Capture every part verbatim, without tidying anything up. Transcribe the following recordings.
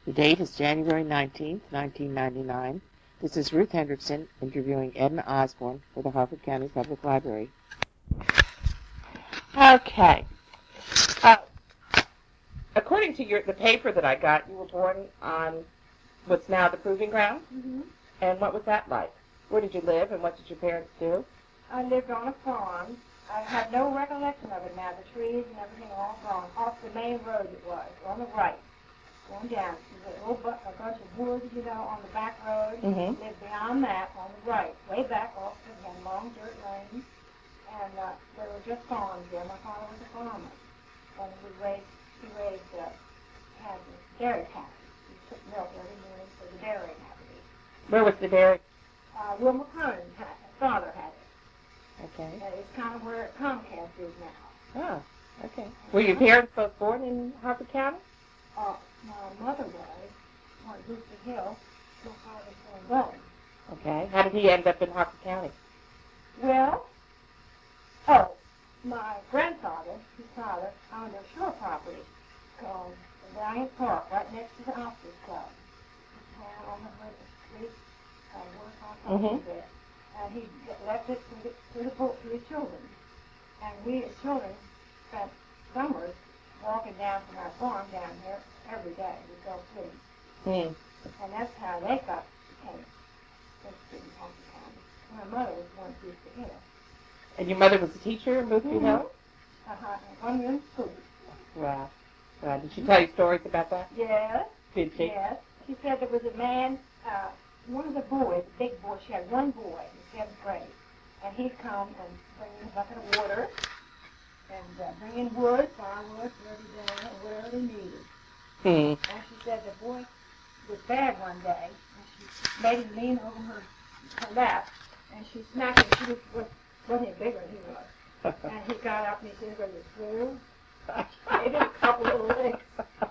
The date is January nineteenth, nineteen ninety-nine. This is Ruth Hendrickson interviewing Edna Osborne for the Harford County Public Library. Okay. Uh, according to your, the paper that I got, you were born on what's now the Proving Ground? Mm-hmm. And what was that like? Where did you live and what did your parents do? I lived on a farm. I have no recollection of it now. The trees and everything all gone. Off the main road it was, on the right. Going down. There's a, little bu- a bunch of woods, you know, on the back road. Mm-hmm. Lived beyond that, on the right. Way back off, we had long dirt lanes. And uh, there were just farms there. My father was a farmer. And we raised, he raised, uh, had dairy cows. He took milk every morning for the dairy company. Where was the dairy? Uh, Wilma Cohen, had, his father had it. Okay. And it's kind of where Comcast is now. Oh, okay. Were your parents both born in Harford County? Uh, my mother was, on Booster Hill. My father was born Bowling. Okay. How did he end up in Harford County? Well, oh, my grandfather, his father, owned a shore property called Valiant Park, right next to the Officers Club. Down on the street, uh, where my father there. And he left it to the, to the boat to his children. And we as children spent summers walking down from our farm down here every day. We'd go swimming. Mm. And that's how they got came interested in Harford County. My mother was born in Booster Hill. And your mother was a teacher in Booster Mm-hmm. Hill? Uh-huh. One room school. Wow. Wow. Did she tell you stories about that? Yes. Did she? Yes. She said there was a man, uh, one of the boys, a big boy, she had one boy in the seventh grade, and he'd come and bring in a bucket of water and uh, bring in wood, firewood for every day, or whatever they needed. Hmm. And she said the boy was bad one day, and she made him lean over her, her lap, and she smacked him. She was, was, wasn't bigger than he was. And he got up and he said, "Are you through?" Gave him a couple of licks.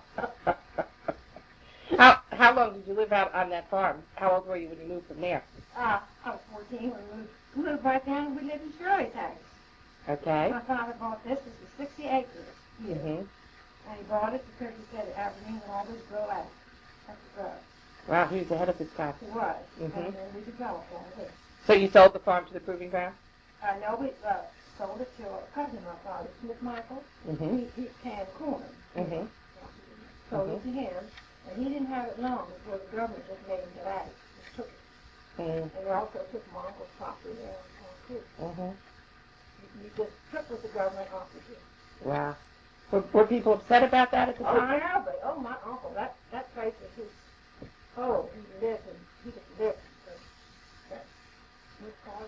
How how long did you live out on that farm? How old were you when you moved from there? Uh, I was fourteen when we moved, we moved right down and we lived in Shirley's house. Okay. My father bought this. This was sixty acres here. Mm-hmm. And he bought it because he said that Aberdeen would always grow out. That's the grow. Wow, he was ahead of his time. He was. Mm-hmm. And then we developed all this. So you sold the farm to the Proving Ground? I know we uh, sold it to a cousin of my father, Smith Michael. Mm-hmm. He, he canned corn. Mm-hmm. Sold Mm-hmm. it to him. And he didn't have it long before the government just made him get at it. Just took it. Mm-hmm. And they also took my uncle's property there in town, too. Mm-hmm. You, you just took what the government offered you. Wow. Were, were people upset about that at the Oh, time? yeah, but, oh, my uncle, that, that place was his, oh, he lived and he just lived in that, what's called,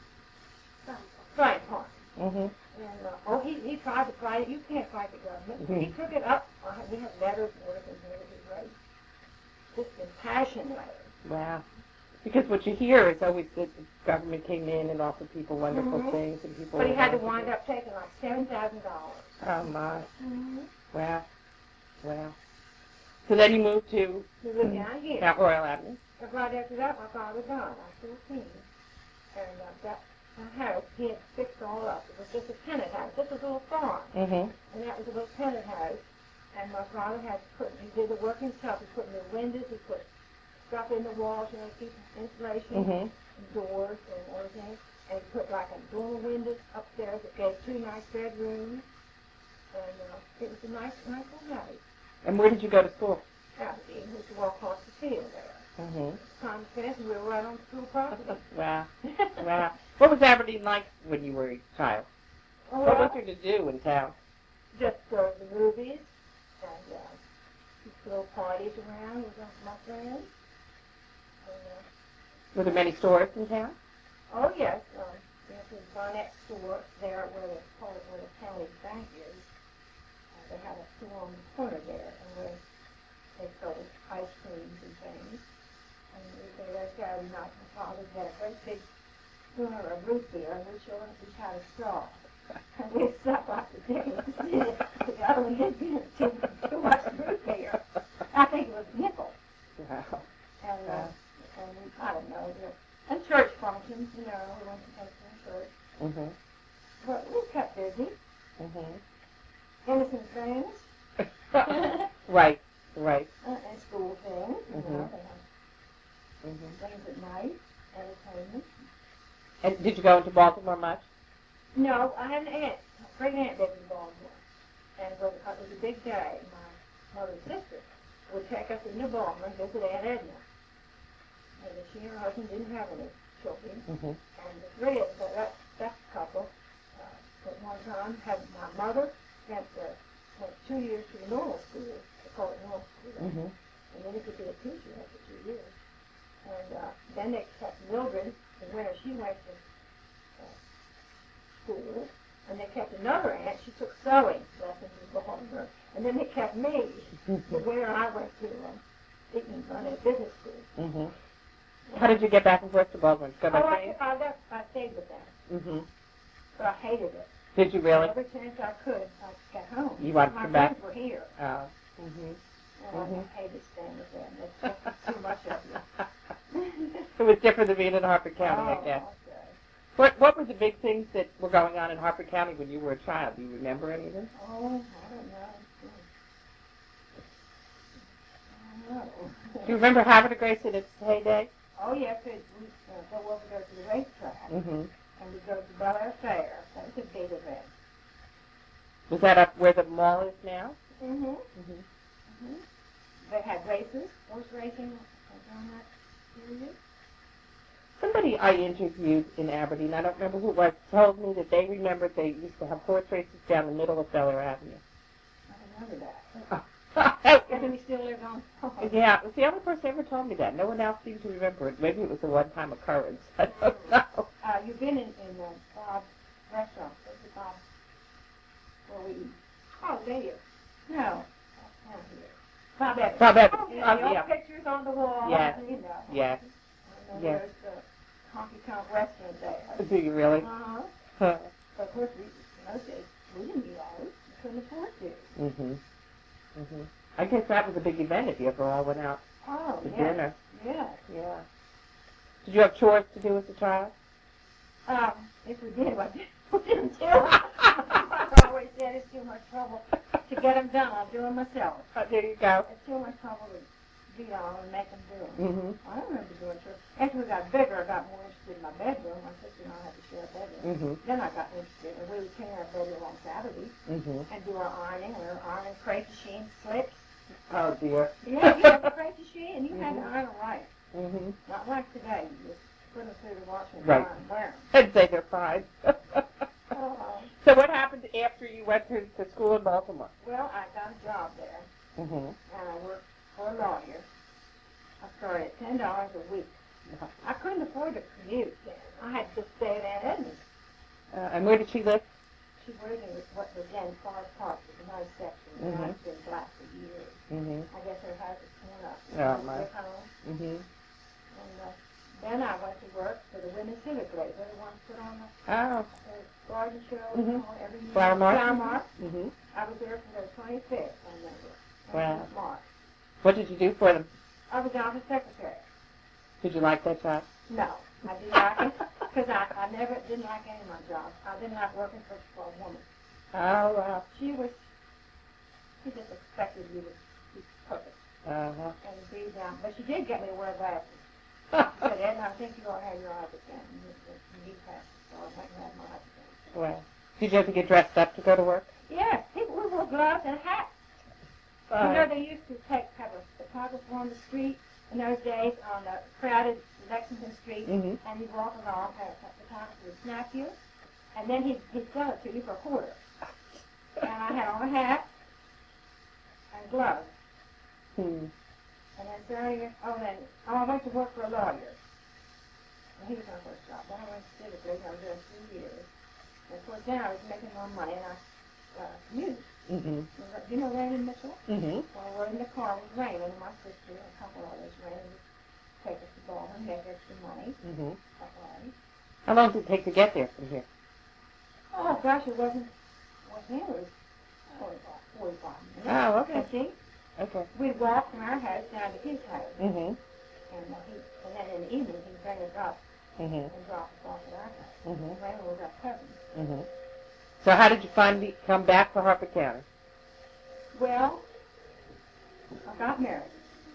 uh, Bryant Park. Mm-hmm. And, uh, oh, he, he tried to fight it. You can't fight the government. Mm-hmm. He took it up. Uh, we have letters and everything here that he wrote. Just impassioned letters. Wow. Because what you hear is always that the government came in and offered people wonderful Mm-hmm. things and people... But he had to were wind up taking like seven thousand dollars. Oh, my. Mm-hmm. Wow. Wow. So then you moved to He lived down here. Mount Royal Avenue? And right after that, my father died. I was fourteen. And uh, that the house, he had fixed all up. It was just a tenant house. This was a little farm. Mm-hmm. And that was a little tenant house. And my father had put, he did the work himself. He put in the windows, he put stuff in the walls, you know, keep insulation, Mm-hmm. and doors and everything. And he put like a dormer windows upstairs that gave two nice bedrooms. And uh, it was a nice, nice little house. And where did you go to school? Aberdeen, we used to walk across the field there. Mm-hmm. Time to finish, and we were right on the school property. Wow. Wow. What was Aberdeen like when you were a child? Oh, What was well, there to do in town? just uh, the movies and uh, just little parties around with my friends. And, uh, Were there many stores in town? oh yes, um, there's a Barnett store there where the part of where the county bank is. Uh, they have a store on the corner there, and where they sold ice creams and things. And we go there Saturday night. My father had a great big schooner of root beer, and we children each had a straw. And we sucked like the dickens. The other one did get too, too much root beer. I think it was nickel. Wow. And, uh, Wow. and we, I don't know, the, and church functions, you know, we went to church. Mm-hmm. But we kept busy. Mm-hmm. Innocent things. Right, right. Uh, and school things, you Mhm. know, they have Mhm. things at night, entertainment. And did you go into Baltimore much? No, I had an aunt, a great aunt lived in Baltimore. And it was, it was a big day. My mother's sister would take us into Baltimore and visit Aunt Edna. And she and her husband didn't have any children. Mhm. And the three of them, that, that couple, uh, at one time, had my mother spent uh, went two years to the normal school. They call it normal school. Mhm. And then you could be a teacher after two years. And uh, then they kept Mildred, the winter she went to uh, school. And they kept another aunt. She took sewing lessons in Baltimore. And then they kept me, the winter I went to um, Eaton Burnett Business School. Mhm. How did you get back and forth to Baltimore? Did you go Oh, by I, train? I, left, I stayed with them. Mhm. But I hated it. Did you really? Every chance I could, I got home. You wanted to My come back? friends were here. Oh. Mhm. And Mhm. I hated staying with them. It's just too much of you. It was different than being in Harford County, oh, I guess. Okay. What What were the big things that were going on in Harford County when you were a child? Do you remember any of them? Oh, I don't know. I don't know. Do you remember Havre de Grace in its heyday? Oh, yes, it, we uh, go over there to the racetrack, Mhm. and we go to Bel Air Fair. That was a big event. Was that up where the mall is now? Mm-hmm. Mhm. Mm-hmm. They had races, horse racing around that period. Somebody I interviewed in Aberdeen, I don't remember who it was, told me that they remembered they used to have horse races down the middle of Bel Air Avenue. I remember that. Oh. And we still live on. Yeah, it was the only person who ever told me that. No one else seemed to remember it. Maybe it was a one-time occurrence. I don't know. Uh, you've been in, in the Bob's restaurant. What's it Bob? Where we eat? Oh, there. No. Down here. Bob Evans. Bob Evans. Oh, yeah. Oh, The old yeah. pictures on the wall. Yes. You know. Yes. I remember Yes. there's the honky tonk restaurant there. Do you really? Uh-huh. Huh. But of course, we, in those days, we didn't eat out. We couldn't afford to. Mhm. Mhm. I guess that was a big event if you ever all went out Oh, to yes. dinner. Yes. Yeah. Did you have chores to do as a child? Um, if we did, what we didn't do. I always said it's too much trouble to get them done. I'll do them myself. Oh, there you go. It's too much trouble to beat on them and make them do them. Mhm. I don't remember doing chores. After we got bigger, I got more interested in my bedroom. My sister and I had to share a bedroom. Mhm. Then I got interested, and we would clean our bedroom on Saturdays Mhm. and do our ironing. We were ironing crepe machine slips. Oh dear. Yeah, you had the crepe machine, and you had to Mhm. iron them right. Mhm. Not like today. You just put them through the washing Right. and wear them. I'd say they're fine. Oh. So what happened after you went to, to school in Baltimore? Well, I got a job there, Mhm. and I worked for a lawyer. I started at ten dollars a week. I couldn't afford to commute then. I had to stay at Aunt Edna's. Uh, and where did she live? She lived in what was then Forest Park. It was a nice section. Mhm. Now it's been black for years. Mhm. I guess her house was torn up. Oh, my. Brick home. Mhm. And uh, then I went to work for the Women's Civic League. They're the ones put on the Oh. uh, garden show Mhm. you know, every year. Flower Mart? Flower Mart. Mhm. I was there for the twenty-fifth, I remember. Wow. March. What did you do for them? I was office secretary. Did you like that job? No, I didn't like it because I, I never didn't like any of my jobs. I didn't like working for, for a woman. Oh wow. She was, she just expected you to be perfect Uh huh. and be down. But she did get me to wear glasses. She said, Edna, I think you ought to have your eyes again. You, you need glasses, so I went and had my eyes again. Well, did you have to get dressed up to go to work? Yes, people would wear gloves and hats. Uh, You know, they used to take have a photographer on the street in those days on the crowded Lexington Street, Mhm. and you'd walk along, and a photographer would snap you, and then he'd, he'd sell it to you for a quarter. And I had on a hat and gloves. Hmm. And then thirty, oh, then, oh, I went to work for a lawyer. And he was my first job. Then I went to Civic League, I was there three years. And of course, then I was making more money, and I uh, commuted. Mhm. You know Raymond Mitchell? Mhm. Well, we're in the car with Raymond, and my sister, and a couple others. Raymond would take us to Baldwin, make extra money. Mhm. That way. How long did it take to get there from here? Oh, gosh, it wasn't, wasn't it? It was forty-five, forty-five minutes. Oh, okay. fifty. Okay. We'd walk from our house down to his house. Mhm. And, uh, he, and then in the evening, he'd bring us up Mhm. and drop us off at our house. Mhm. And Raymond was our cousin. Mhm. So how did you finally come back to Harford County? Well, I got married.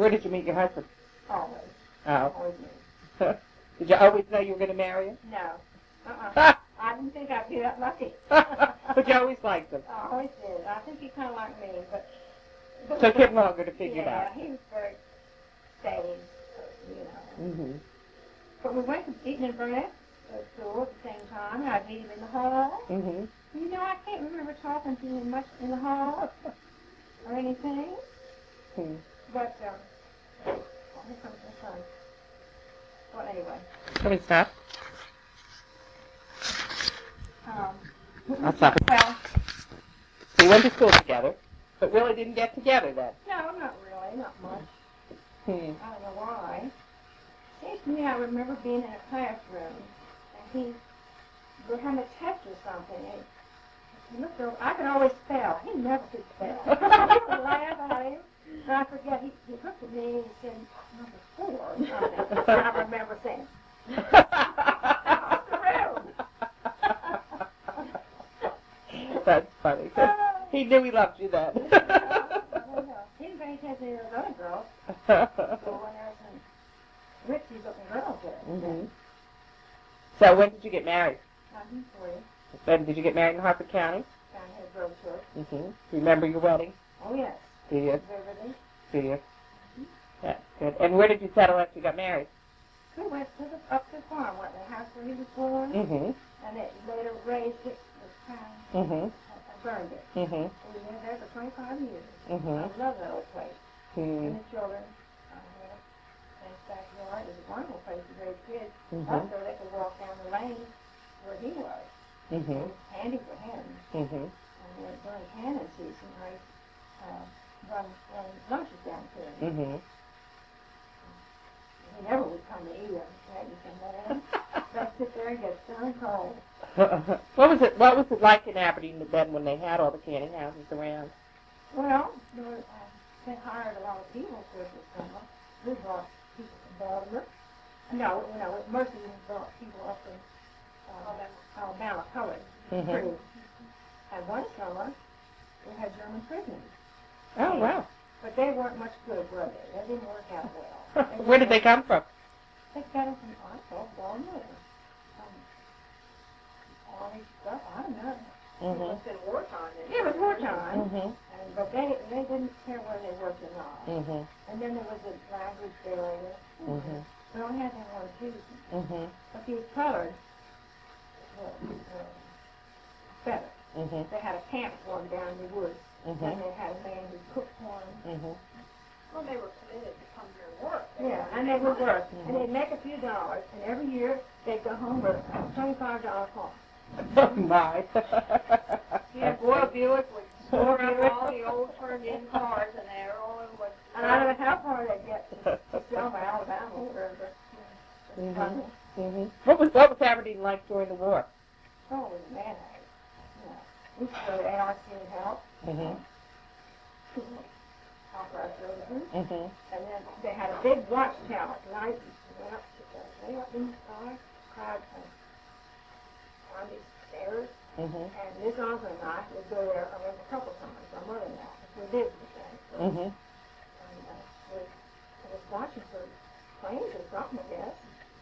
Where did you meet your husband? Always. Oh. Always knew. Did you always know you were going to marry him? No. Uh-uh. I didn't think I'd be that lucky. But you always liked him. I always did. I think he kind of liked me, but... but Took him longer to figure yeah, it out. Yeah, he was very staid, you know. Mm-hmm. But we went to Eton and Burnett school at the same time, and I'd meet him in the hall. Mm-hmm. You know, I can't remember talking to him much in the hall or anything. Hmm. But, um, oh, here comes my son. Well, anyway. Can we stop? Um, I'll stop it. Well, So you went to school together, but really didn't get together then? no, not really, not much. Hmm. I don't know why. Seems to me I remember being in a classroom, and he, we were having a test or something, and he looked over, I could always spell. He never could spell. I would laugh at him, and I forget, he, he looked at me and he said, number four or something. And I remember saying, across the room. That's funny. He knew he loved you then. I don't know. He didn't pay attention to those other girls. So when there was some ritzy looking girls there. Mm-hmm. So when did you get married? nineteen forty. When did you get married in Harford County? Down here at Grove Church. Mm-hmm. Remember your wedding? Oh, yes. Do you? Vividly. Do you? Yeah, good. And where did you settle after you got married? We went to the, up to the farm, went to the house where he was born, Mm-hmm. and it later raised it, was kind Mm-hmm. of, I burned it. Mm-hmm. We lived there for twenty-five years. Mm-hmm. I love that old place. Mm-hmm. And the children, uh, had a nice backyard. It was a wonderful place to raise kids. Mm-hmm. Also, they could walk down the lane where he was. Mm-hmm. It was handy for him. Mm-hmm. And then during cannon season, I uh, run, run lunches down to him. Mm-hmm. He never would come to eat them. Right? You can let him. They'd sit there and get stone cold. What was it? What was it like in Aberdeen then when they had all the canning houses around? Well, there were, uh, they hired a lot of people for this summer. We brought people from Baltimore. No, no, it mostly brought people up from uh, Alabama, colored. Mm-hmm. And one summer, we had German prisoners. Oh, wow. But they weren't much good, were they? They didn't work out well. They Where did they come from? They got them from, I thought, Baltimore. Um, army stuff, I don't know. Mm-hmm. It was in wartime. Yeah, it was wartime. Mm-hmm. And, but they they didn't care whether they worked or not. Mm-hmm. And then there was a language barrier. Mm-hmm. We only had him on Tuesday. Mm-hmm. But he was colored. Well, uh, better. Mm-hmm. They had a camp for him down in the woods. Mm-hmm. And they had a man who cooked for him. Mm-hmm. Well, they were committed to come here and work. Yeah, and they would work. Mm-hmm. And they'd make a few dollars. And every year, they'd go home with a twenty-five dollar car. Oh, my. Yeah, Boyle Buick would store up all the old turned-in cars, and they all would. And I don't know how far they'd get to, to Selma, Alabama, or wherever. Mm-hmm. Mm-hmm. What was what was Aberdeen like during the war? Oh, it was a man. Yeah. We used to go to A R C and help. Mm-hmm. Opera services. Mm-hmm. And then they had a big watchtower at night. We went up to the, way up in the sky, crowd uh, on these stairs. Mm-hmm. And Miss Osmond and I would go there I mean, a couple times, our mother-in-law, because we lived with them. So, Mm-hmm. and uh, we, I was watching for planes or something, I guess.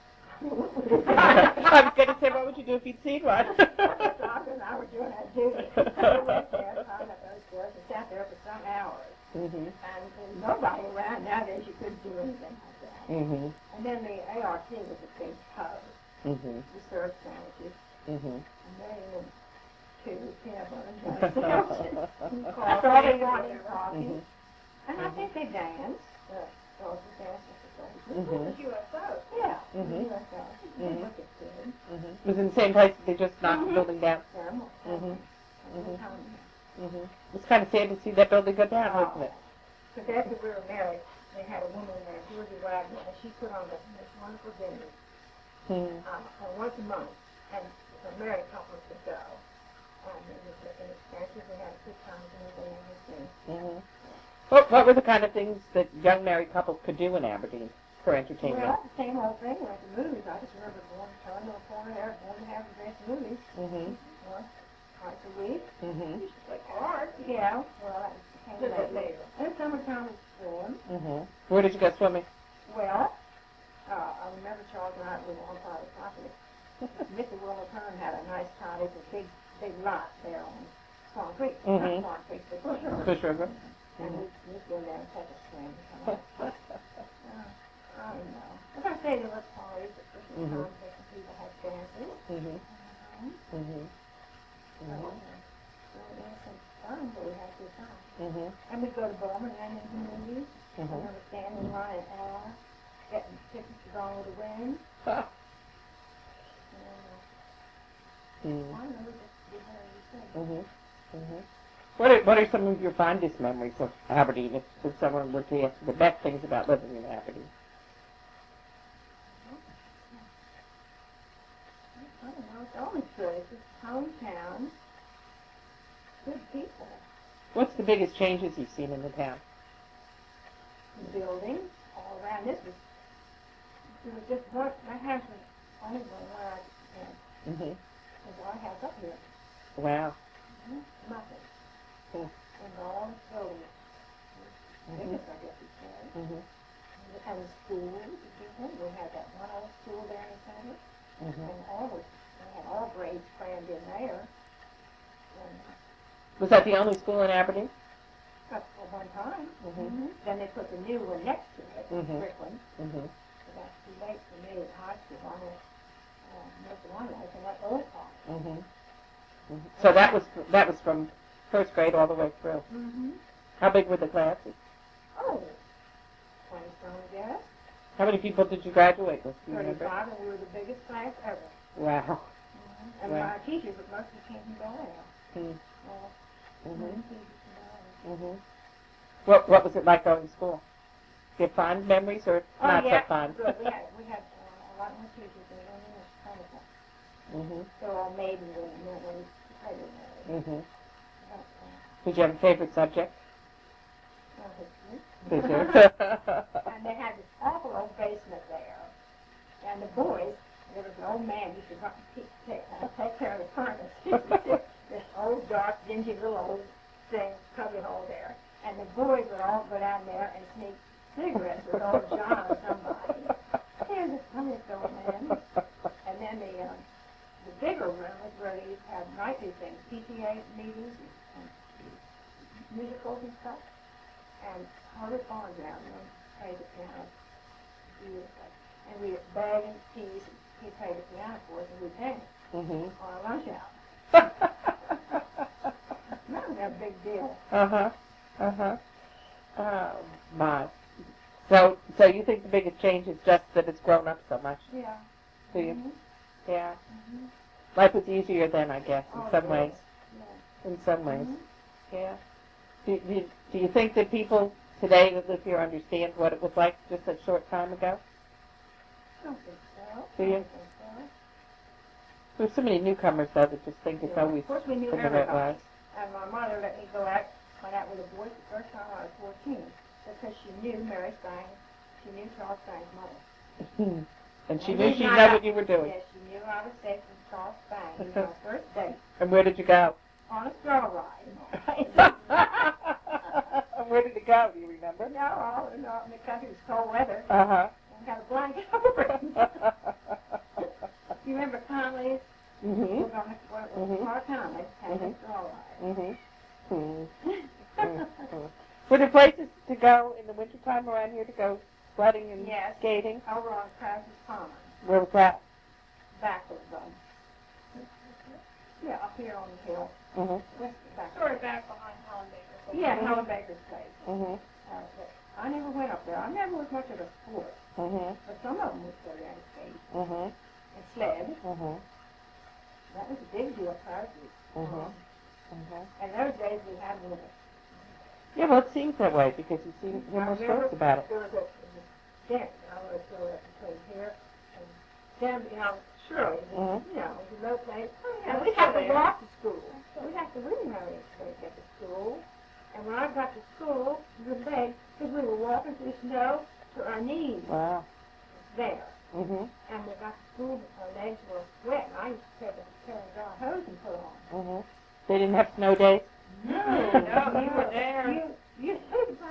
I was going to say, what would you do if you'd seen one? Doctor and I were doing that too. We went there, climbed up those stairs, and sat there for some hours. Mm-hmm. And there was nobody around. Nowadays you couldn't do anything like that. Mm-hmm. And then the A R C was a big pub. Mm-hmm. We served sandwiches. Mm-hmm. And they were two peanut butter and jelly sandwiches. That's all they wanted, coffee. Mm-hmm. And I think they danced. Uh, girls would dance with the Mm-hmm. It was U S O. Yeah. Mm-hmm. U S O. They Mm-hmm. looked good. Mm-hmm. It was in the same place that they just knocked Mm-hmm. the building down. Yeah, I'm Mhm. mm-hmm. Mm-hmm. It's kind of sad to see that building go down, wasn't it? Because after we were married, they had a woman there, Georgie Wagner, and she put on this, this wonderful dinner Mm-hmm. um, uh, once a month, and the married couples would go. And it was an expensive. We had a good time doing everything. Mm-hmm. What, what were the kind of things that young married couples could do in Aberdeen for entertainment? Well, the same old thing, like the movies. I just remember going to turn to a corner there, going to have a great movies. Mm-hmm. Once, twice a week. Mm-hmm. Like hard. Yeah. Well, that came later. later. And summertime was warm. Mhm. Where did you go swimming? Well, uh, I remember Charles and I were on private property. Mister Willis Hearn had a nice cottage, a big, big lot there on Swan Creek. Mhm. Not Swan Creek, but Bush River. Bush River. And Mhm. we'd, we'd go there and take a swim. uh, I don't know. As I say, there were parties at Christmas Mhm. time, different people had dances. Mhm. Um, Mhm. so, uh, so it was some fun, but we had a good time. Mhm. And we'd go to Birmingham and the movies. I Mhm. remember standing in line an hour, getting tickets to Gone with the Wind. Ah. And, Mhm. uh, I don't know, we just did whatever we said. Mhm. Mhm. What are What are some of your fondest memories of Aberdeen? If, if someone were to ask you the best things about living in Aberdeen. I don't know, it's always good. It's a hometown, good people. What's the biggest changes you've seen in the town? The buildings all around. This was, it was just one, my house was only one where I had. Mhm. There's our house up here. Wow. Mm-hmm. Nothing. Hmm. And all the buildings. Mhm. Biggest, I guess you'd say. Mhm. And the schools, we had that one old school there in the center. Mhm. And all the, we had all grades crammed in there. And Was that the only school in Aberdeen? that's for one time. Mhm. Mm-hmm. Then they put the new one next to it, Mhm. Strickland. Mhm. But that's too late for me at high school. I went uh, most of my life in that old college. Mhm. Mhm. So that was that was from first grade all the way through. Mm-hmm. How big were the classes? Oh, twenty some, I guess. How many people did you graduate with? Do you remember? thirty-five, and we were the biggest class ever. Wow. Mm-hmm. And Wow. my teachers, but most of them came from Bel-Air. Hmm. Well, Mhm. many teachers from Bel-Air. Mhm. What What was it like going to school? Do you have fond memories or Oh, not yeah, so fond? good. We had, we had uh, a lot more teachers than women in Chemical. Mhm. They were all maiden women, that was, I didn't know. Mhm. But, uh, Did you have a favorite subject? well, history. Did you? And they had this awful old basement there. And the boys, there was an old man who used to run, take, take, uh, take care of the furnace. This old, dark, dingy little old thing, cubby hole there. And the boys would all go down there and sneak cigarettes with old John or somebody. He was the funniest old man. And then the, um, the bigger room is where they used to have nightly things, P T A meetings and, and musicals and stuff. And Harvey Farms down there played the piano beautifully. And we would beg and tease, and he played the piano for us, and we'd dance Mhm. on our lunch hour. That was a big deal. Uh huh. Uh huh. Oh my. So so you think the biggest change is just that it's grown up so much? Yeah. Do you? Mm-hmm. Yeah. Mm-hmm. Life was easier then, I guess, in Oh, some yeah. ways. Yeah. In some ways. Mm-hmm. Yeah. Do, do, do you think that people today that live here understand what it was like just a short time ago? I don't think so. Do you? I don't think so. There's so many newcomers, though, that just think it's Yeah. always Of course, we knew been the way it everybody. was. And my mother let me go out, went out with a boy the first time I was fourteen, because she knew Mary Stein, she knew Charles Stein's mother. And she And knew we she'd not know out- what you were doing. Yes, she knew I was safe from Charles Stein. He was my first date. And where did you go? On a straw ride. Where did it go? Do you remember? No, all in, all in the country, it was cold weather. Uh huh. And had a blanket over it. You remember Conley's? Mhm. It was on the, well, it was Mhm. Park Conley, had Mhm. a straw ride. Mhm. Mhm. Mhm. Were there places to go in the wintertime around here to go sledding and Yes. skating? Over on Crassus Common. Where was that? Back of them. Yeah, up here on the hill. Mhm. West back. Sort of back behind Helen Baker's. Yeah, Mhm. Helen Baker's place. Mhm. Uh, but I never went up there. I never was much of a sport. Mhm. But some of them would go down and skate Mhm. and sled. Mhm. That was a big deal at Crassus. Mhm. Mhm. And those days we had one. Yeah, well, it seems that way because you see hear I more remember stories about it. there was a, there was a dent, I was go up between here and then, you know, sure, Mhm. you know, it was a low place. Oh, yeah, And we'd that's have to still there. walk to school. We'd have to, we didn't know anything to get to school. And when I got to school, it was late, because we were walking through snow to our knees Wow. there. Mhm. And we got to school, our legs were wet, and I used to take a pair of dry hose and put on. Mhm. They didn't have snow days. No, No, you were there. You, you, who's the blackbird?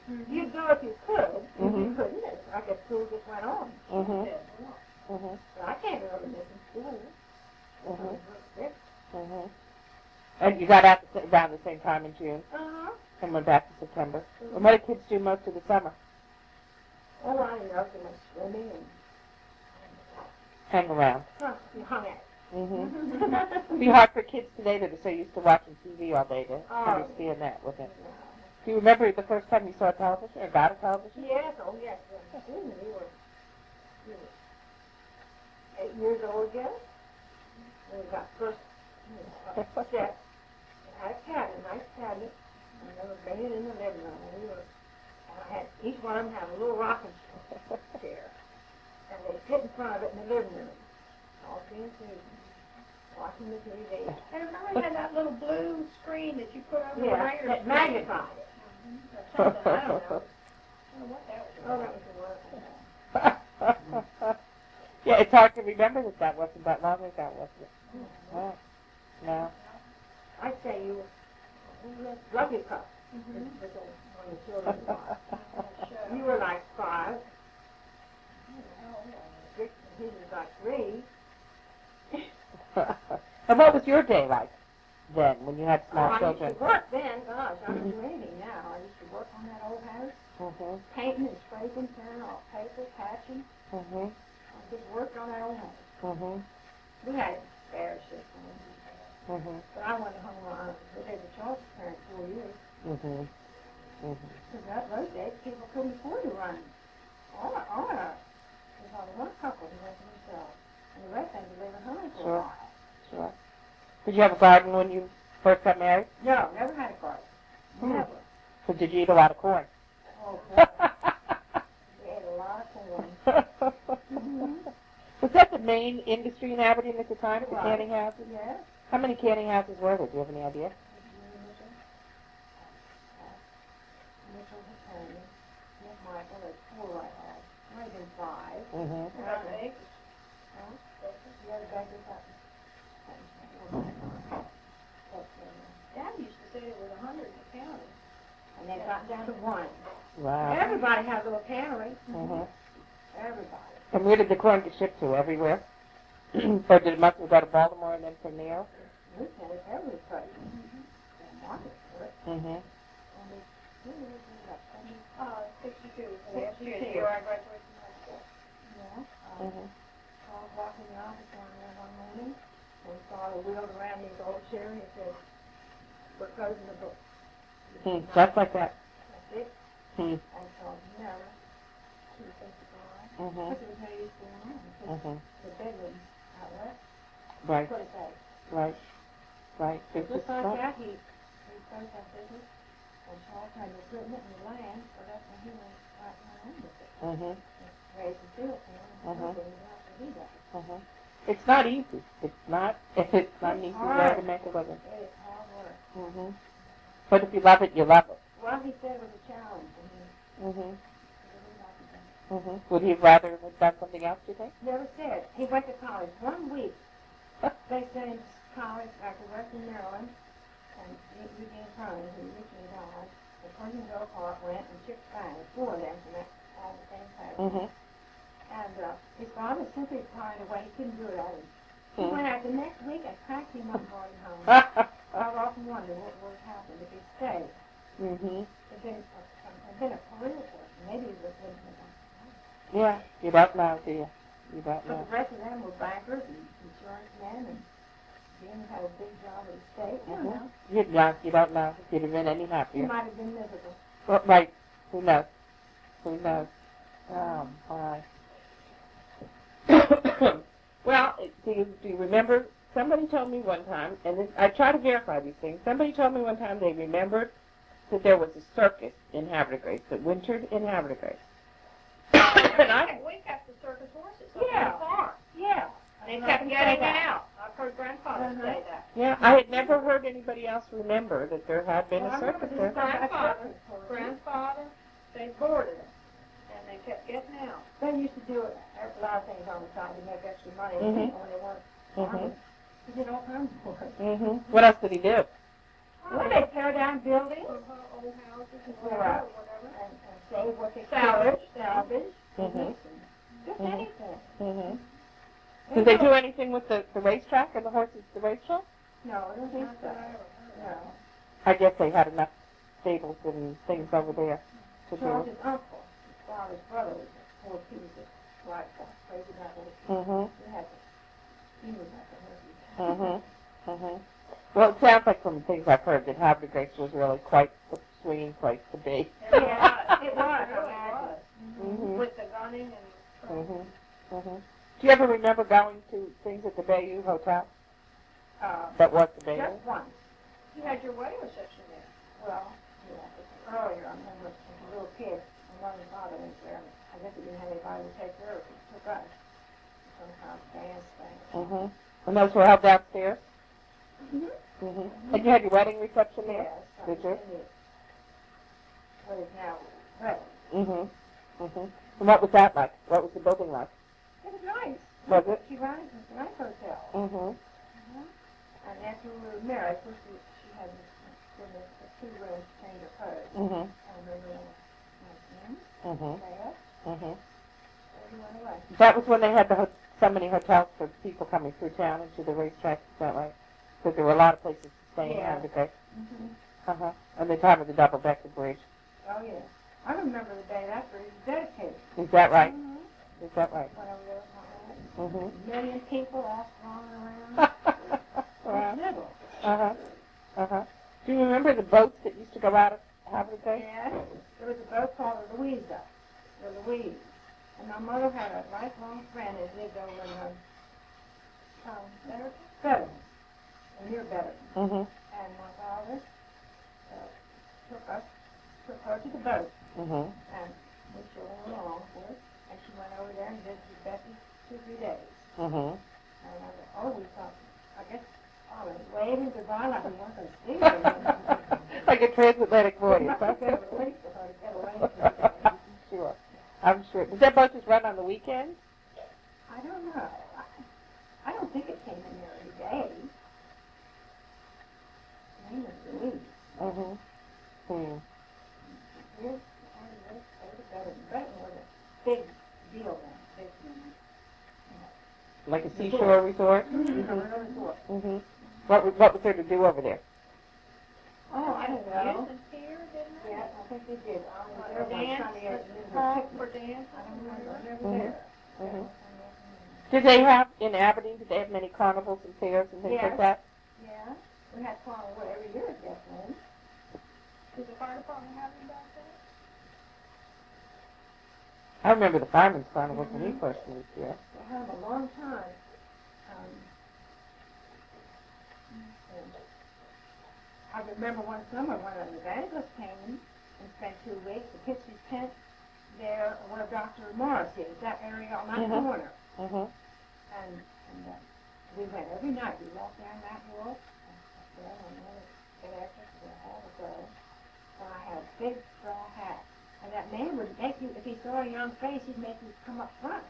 Mm-hmm. You'd go if you could. If Mm-hmm. you couldn't, it's like if school just went on. Mm-hmm. Mm-hmm. But I can't really miss in school. Mm-hmm. Mm-hmm. And you got out the, around the same time in June Uh-huh. and went back to September. Mm-hmm. And what did kids do most of the summer? Oh, I didn't know so much swimming and Hang around. huh, you hung out. Mm-hmm. It'd be hard for kids today that are so used to watching T V all day to Oh. understand that, wouldn't it? Do you remember the first time you saw television or got a television? Yes, oh yes. yes. We were, we were eight years old again. We got first, you know, upset. We had a cabinet, a nice cabinet, and they were bringing it in the living room. And we were, and I had, each one of them had a little rocking chair. And they'd sit in front of it in the living room, all seeing Susan, watching the T V. And remember you had that little blue screen that you put over Yeah, the writer's that screen? magnified it. Or something, I don't know. I don't know what that was. Oh, that was the word. Yeah, it's hard to remember that that wasn't that long ago, was it? No. No. I say you were love your cup. Mm-hmm. With the, when the children were born. You were like five. Rick, he was like three. And what was your day like then, when you had small oh, children? I used to work then. Gosh, I don't do anything now. I used to work on that old house, Mm-hmm. painting and scraping, tearing off paper, patching. Mm-hmm. I just worked on that old house. Mm-hmm. We had spare shit on it. Mm-hmm. But I went home on the day the Charles parent four years. Mm-hmm. Mm-hmm. Because that those days people couldn't afford to run. All all our there's only one couple who went to themselves. And the rest had to live at home for Sure. a while. Sure. Did you have a garden when you first got married? No, never had a garden. Hmm. Never. So did you eat a lot of corn? Oh, boy. We ate a lot of corn. Mm-hmm. Was that the main industry in Aberdeen at the time, the Right. canning houses? Yes. How many canning houses were there? Do you have any idea? Mitchell. Mitchell was home. Miss Michael, there's four right off. Might have been five. Mm-hmm. Around the acres. Huh? The other baker's up. Dad used to say there was a hundred in the county. And they got down to one. Wow. Everybody had a little cannery. Mm-hmm. Everybody. And where did the corn get shipped to? Everywhere? Or did it must have go to Baltimore and then from there? We sent it every place. The market for it. Mm-hmm. Only two years ago, seventy. Uh, sixty-two. So that's sixty-two. the year I graduated from high school. Yeah. Uh, Mm-hmm. I was walking in the office down there one morning and saw it wheeled around these old chairs and it said, "We're closing the book." Hmm. Just like that. That's it. Hmm. And so never to think about it. Mm-hmm. But there was no use going on because Mm-hmm. the bedroom outlet. Right. What is that? Right. Right. It's Just just like not. that, he, he started that business, and Charles had the equipment and the land, so that's when he went right on with it. Mm-hmm. Raised the bill for him, and Mhm. everything else that he does. Mm-hmm. It's not easy. It's not. It's not an It's easy way hard. to make a living. It is hard work. Mm-hmm. But if you love it, you love it. Well, he said it was a challenge for him. Mm-hmm. He really liked it. Mm-hmm. Would he rather have done something else, do you think? Never said. He went to college one week. They sent him to college back to Western Maryland, and Eugene Cronin, who recently died, and Clinton Gopart went, and Chip Stein, four of them from that, all the same place. Mm-hmm. And uh, his father simply cried away. He couldn't do it all. He Mm-hmm. went out the next week and packed him up and brought him home. I've often wondered what would have happened if he stayed. Mm-hmm. Had been a, had been a career person. Maybe he would have been like that. Yeah. You don't know, do you? You don't But know. the rest of them were bankers and insurance men, and Jim had a big job at the state. I don't Mm-hmm. know. You, no, you don't know if you'd have been any He happier. might have been miserable. Well, right. Who knows? Who knows? Oh, my. Well, do you, do you remember, somebody told me one time, and this, I try to verify these things, somebody told me one time they remembered that there was a circus in Havre de Grace, that wintered in Havre de Grace. And I, We kept the circus horses up Yeah. on the farm. Yeah. They I'm kept not gonna getting say that. out. I've heard grandfather Uh-huh. say that. yeah, I had never heard anybody else remember that there had been Well, a I remember circus this there. Grandfather, grandfather, they boarded them, and they kept getting out. They used to do a lot of things on the side to make extra money Mhm. when they weren't Mhm. farming. He did all kinds of work. Mm-hmm. What else did he do? Well, they tear down buildings. Old houses and Right. whatever, whatever and, and save what they Salvage. could, salvage, Mhm. just Mhm. anything. Mhm. Did they do anything with the, the racetrack and the horses, the racetrack? No, I don't think Not so. that I ever heard No. of. I guess they had enough stables and things over there to do Charles' it. uncle, his father's brother, was a horse. He was a like a crazy about horses. Mhm. He had to, he was like a horse. Mhm. Mhm. Well, it sounds like from the things I've heard that Havre de Grace was really quite the swinging place to be. Yeah, it was. It really was. Mhm. With the gunning and. Mhm. Mhm. Do you ever remember going to things at the Bayou Hotel? Uh, That was the Bayou. just once. You had your wedding reception there. Well, yeah, but earlier, I remember as a little kid, my mother and father went there. I guess we didn't have anybody to take care of it. It took us. Some kind of dance thing. Mhm. And those were held downstairs. Mm-hmm. Mhm. And you had your wedding reception there. Yes. Did you? In the, what is now red. Mhm. Mhm. And what was that like? What was the building like? It was nice. Was it? She ran it was a nice hotel. Mhm. And after we were married, first she, she had this, this, this two rooms to change her clothes. Mhm. And then we went in, Mhm. there, Mhm. and we went away. That was when they had the ho- so many hotels for people coming through town and to the racetrack. Is that right? Because there were a lot of places to stay in Yeah. Havre de Grace. Mm-hmm. Uh huh. And the time of the double decker bridge. Oh, yeah. I remember the day that bridge was dedicated. Is that right? Mm-hmm. Is that right? Went over there with my aunt. Mhm. A million people all thronging around. uh Little. huh. Uh huh. Do you remember the boats that used to go out of Havre de Grace? Yes. There was a boat called the Louisa, the Louise. And my mother had a lifelong friend that lived over in the, um, Better, Better, near Better. Mhm. And my father uh, took us, took her to the boat, Mhm. and we drove along with her, and she went over there and visited Becky two, three days. Mhm. And I said, oh, we thought, I guess, I was waving goodbye like we weren't going to see her. Like a transatlantic voyage. It must Huh? have been a relief for her to get away for a day. Sure. I'm sure. Did that boat just run on the weekends? I don't know. I, I don't think it came in there every day. Name is Louise. Mhm. Hmm. Here's, and this, there's a better, Breton was a big deal then. Big, Like a seashore resort? mm-hmm. A resort. Mhm. What was- what was there to do over there? Oh, I don't know. Amusement pier, didn't they? Yeah, I think they did. I was What, there one dance, Sunday afternoon. hall for dance? I don't remember. I never Mhm. there. Mhm. Yeah. Did they have in Aberdeen? Did they have many carnivals and fairs and things Yes. like that? Yeah. We had carnival every year at Bethlehem. Does the fire department have them back there? I remember the firemen's carnival when we Mhm. first moved here. We had them a long time. Um, and I remember one summer when an evangelist came and spent two weeks at Pittsburgh Tent there where Doctor Morris is, that area on that Mhm. corner. Mhm. And, and uh, we went every night. We walked down that hill. And there, and then get after to all the girls. And I had a big straw hat. And that man would make you, if he saw a young face, he'd make you come up front.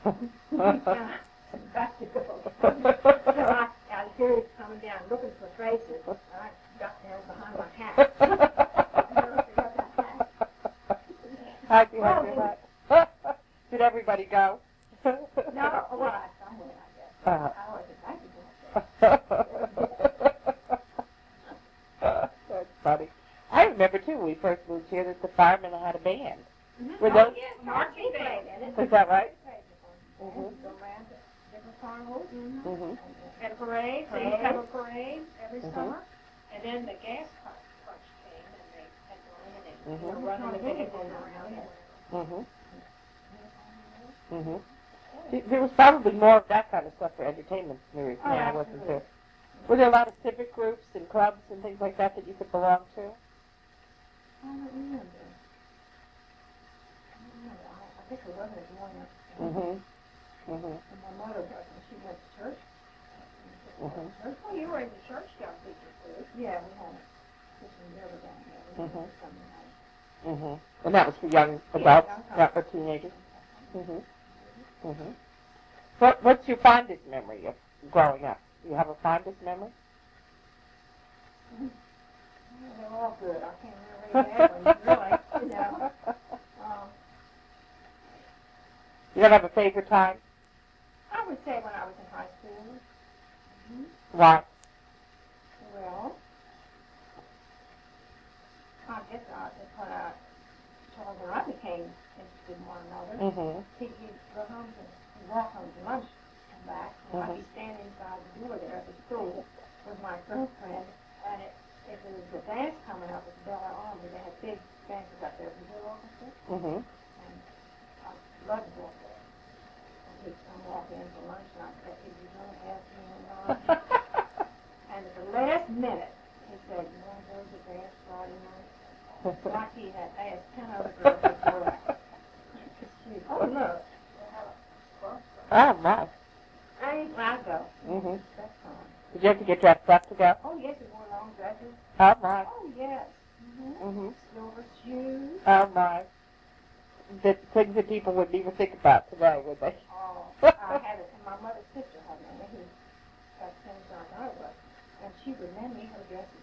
And back to go. So I, I hear him coming down looking for faces. And I got down behind my hat. Never forgot that hat. How'd you have Oh, your hat? Did everybody go? No, well, I somewhere, I guess. Uh-huh. I wasn't thinking That's funny. I remember too when we first moved here that the firemen had a band. Mm-hmm. Were Oh, those- yes, Marching played in it. Is that right? Mm-hmm. Go around to different carnivals. Mm-hmm. Mhm. At a parade, so you Parade. have a parade every Mhm. summer. And then the gas crunch crunch came and they had to eliminate. Mhm. They were running the vehicles around. Mhm. Mhm. Th- There was probably more of that kind of stuff for entertainment series Oh, now, wasn't absolutely. there? Were there a lot of civic groups and clubs and things like that that you could belong to? I don't remember. I don't remember. I, I think it wasn't growing up. Mhm. Mhm. And my mother was, and she went to church. Mhm. Church? Well, you were in the church young people too. Yeah, we had a Christian river down there. We Mhm. had Sunday night. Mhm. And that was for young Yeah, adults, young not for teenagers. Mhm. Mhm. What What's your fondest memory of growing up? Do you have a fondest memory? I Well, they're all good. I can't remember any bad ones, really, you know. Um, You don't have a favorite time? I would say when I was in high school. Mm-hmm. Why? Well, I guess I, that's when I, Charles and I became interested in one another. Mm-hmm. He'd, he'd go home to, he'd walk home to lunch, come back, and Mm-hmm. I'd be standing inside the door there at the school with my girlfriend, and it, if there was a dance coming up at the Bel Air Armory, they had big dances up there, the Blue Orchestra, Mm-hmm. and I loved to walk there. And he'd come walk in for lunch, and I'd say, "Is he going to ask me or not?" And at the last minute, he said, "You want to go to the dance Friday night?" Like he had asked ten other girls before that. Oh, look. Oh, my. I I go. Mm-hmm. That's fine. Did you have to get dressed up to go? Oh, yes, we wore long dresses. Oh, my. Oh, yes. Mm-hmm. Mm-hmm. Silver shoes. Oh, my. The things that people wouldn't even think about today, would they? Oh, I had it. And my mother's sister had one. He got things like I was. And she would lend me her dresses.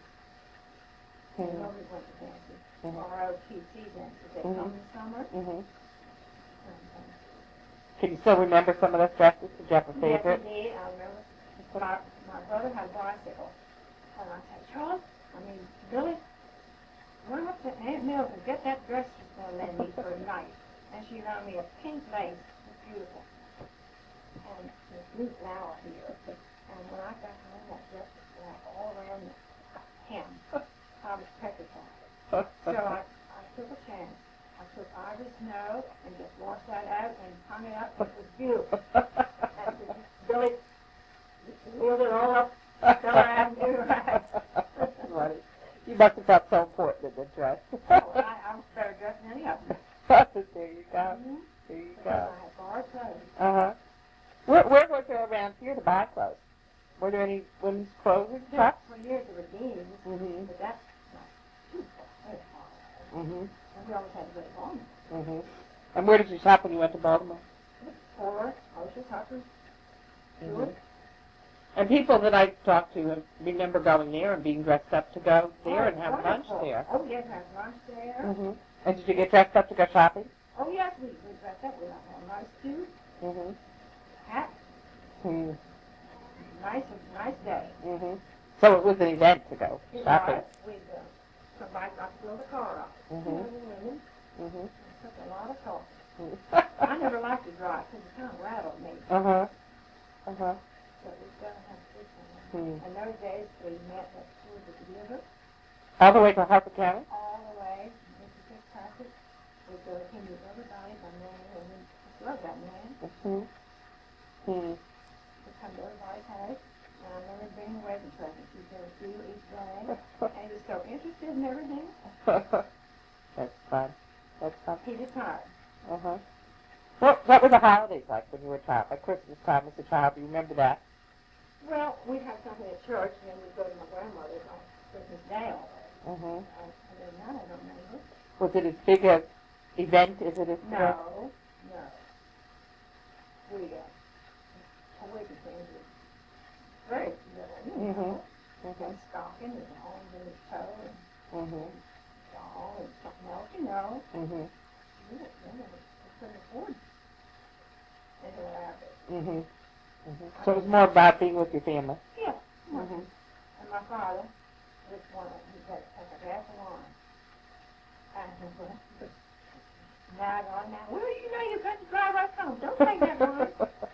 And Mm-hmm. nobody went to dances. Mm-hmm. R O T C dances. They Mhm. come in the summer. Mm-hmm. And, um, Can you still remember some of those dresses? Did you have a yes, favorite? indeed. I remember my, my brother had a bicycle. And I said, "Charles, I mean, Billy, run up to Aunt Mills and get that dress she's going to lend me for a night." And she loaned me a pink lace. It's beautiful. And this blue flower here. And when I got home, that dress was black all around the hem. I was petrified. So I, I took a chance. I took ivory snow and just washed that out and hung it up. It was beautiful. And Billy wheeled it all up Miller Avenue. That's funny. You must have felt so important in the dress. Oh, I, I was better dressed than any of them. There you go. Mm-hmm. There you Because go. I had borrowed clothes. Uh-huh. Where, where was there around here to buy clothes? Were there any women's clothing shops? For years there were Dean's, Mm-hmm. but that's not too far. Very far. Mm-hmm. And we always had to go to Baltimore. Mm-hmm. And where did you shop when you went to Baltimore? Or Ocean Tucker. Mm-hmm. And people that I talked to remember going there and being dressed up to go there Oh, and have wonderful. lunch there. Oh, yes, have lunch there. Mm-hmm. And did you get dressed up to go shopping? Oh, yes, we, we dressed up. We had a nice suit, Mm-hmm. hat, Mm-hmm. nice, nice day. Mm-hmm. So it was an event to go It shopping. was. We'd uh, somebody got to fill the car up. Mm-hmm. Men and women. Mm-hmm. It took a lot of talking. I never liked to drive because it kind of rattled me. Uh-huh. Uh-huh. So we've got to have a good time. Hmm. In those days, we met at Schools of the River, All the way to Harper County? all the way to Mississippi Passage. We'd go to Henry everybody by name, and we just loved that man. Mm-hmm. Hmm. We'd come to everybody's house, and I remember bringing wedding presents. He'd get a few each day, and he was so interested in everything. That's fun. That's fun. He retired. Uh-huh. What, what were the holidays like when you were a child? Like Christmas time as a child, do you remember that? Well, we'd have something at church, and then we'd go to my grandmother's on Christmas Day always. Mm-hmm. Uh, and then that I don't remember. Was it as big a event as it is today? No, no. We, uh, we became very little, you know. Mm-hmm. Mm-hmm. And stocking and arms in his toe and Mm-hmm. doll and something else, you know. Mm-hmm. We didn't, we didn't- we couldn't afford any elaborate. Mm-hmm. Mm-hmm. So it was more about being with your family. Yeah. Mm-hmm. And my father, this one, he got like a glass of wine. And he was nag on now. Well, you know you've got to drive us home. Don't take that wine.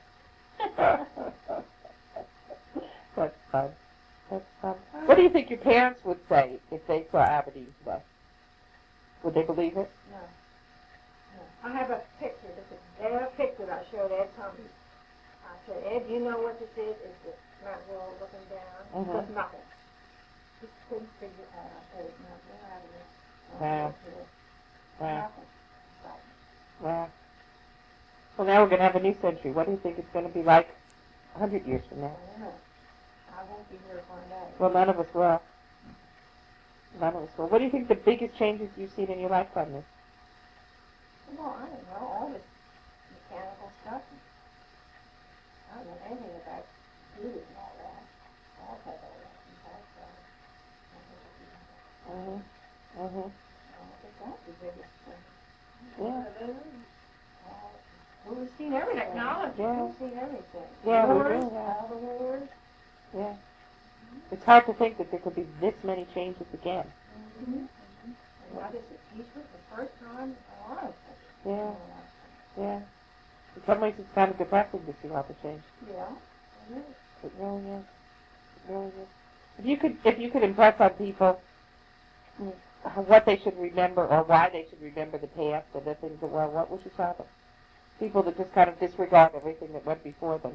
That's fun. That's fun. What do you think your parents would say if they saw Aberdeen today? Would they believe it? No. No. I have a picture. This is their picture I showed Ed Cummings. I said, Ed, you know what this is? It's the Mount World looking down. Mhm. Just nothing. Just couldn't figure it out. I said, it's not there out of it. Wow. Wow. Nothing. Right. Wow. Well, now we're going to have a new century. What do you think it's going to be like a hundred years from now? I don't know. I won't be here one day. Well, none of us will. None of us will. What do you think the biggest changes you've seen in your lifetime is? Well, I don't know. All this mechanical stuff. I don't know anything about food and all that. I'll take all that. In fact, uh, I think it'll be Mhm. Mhm. I think that's the biggest thing. Yeah. Uh, well, we've seen everything. Technology. Yeah. We've seen everything. Yeah, we Wars, do, yeah. all the wars. Yeah. It's hard to think that there could be this many changes again. Mm-hmm. And now this is peaceful for the first time in a lot of countries. Yeah. In a lot of Yeah. In some ways, it's kind of depressing to see all the change. countries. Yeah. It is. It really is. It really is. If you could, if you could impress on people what they should remember or why they should remember the past or the things that were, what would you tell them? People that just kind of disregard everything that went before them.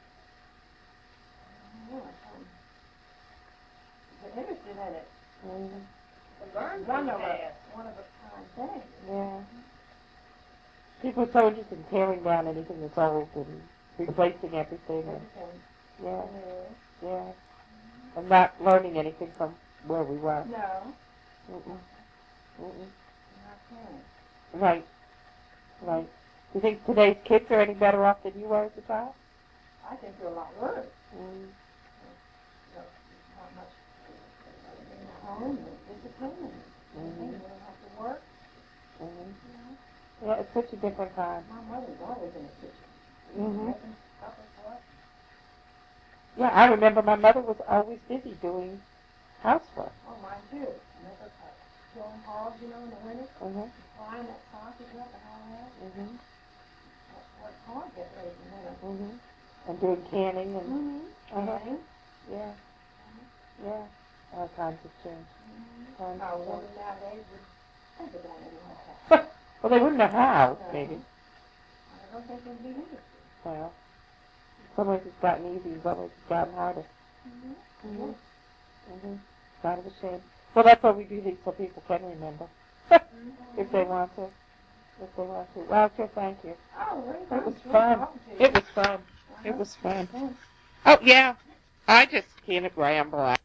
Yeah, um, they're interested in it. Mm. To learn One from of a, past. one of a kind thing. Yeah. People are so interested in tearing down anything that's old and replacing everything. And, Everything. yeah, Yeah. yeah. And not learning anything from where we were. No. Mm-mm. Mm-mm. Not parents. Right. Right. Do you think today's kids are any better off than you were as a child? I think they're a lot worse. Mm. So, not much in the home and discipline and Mm-hmm. things. They don't have to work. Mm-hmm. You know. Yeah, it's such a different time. My mother's always in the kitchen. Mm-hmm. Making supper for us. Yeah, I remember my mother was always busy doing housework. Oh, mine too. Never uh, killing hogs, you know, in the winter. Mm-hmm. Frying that sausage up and all that. Mm-hmm. That's what hogs get raised in winter. Mm-hmm. And doing canning and Mm-hmm. uh-huh. Canning. Yeah. Yeah. All kinds of change. Mm-hmm. Kinds Our of women change. nowadays would think of anything like that. Well, they wouldn't know how, No. maybe. I don't think they'd be interested. Well, in some ways it's gotten easy, in some ways it's gotten harder. Mm-hmm. Mm-hmm. Yeah. Mm-hmm. Kind of a shame. Well, that's why we do these, so people can remember. If they want to. If they want to. Well, sure, thank you. Oh, very It fun. was Sure fun. talking to you. It was fun. It Uh-huh. was fun. Thanks. Oh, yeah. I just can't ramble.